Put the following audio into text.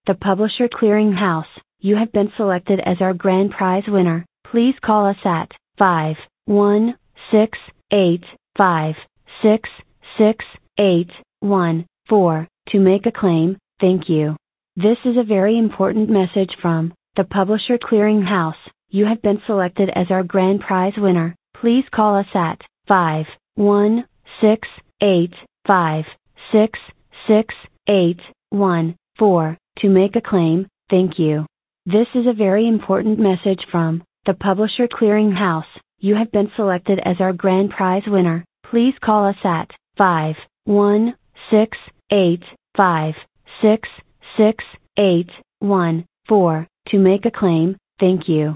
the Publisher Clearing House. You have been selected as our grand prize winner. Please call us at 516-856-6814 to make a claim. Thank you. This is a very important message from the Publisher Clearing House. You have been selected as our grand prize winner. Please call us at 516-856-6814 to make a claim. Thank you. This is a very important message from the Publisher Clearing House. You have been selected as our grand prize winner. Please call us at 516-856-6814 to make a claim. Thank you.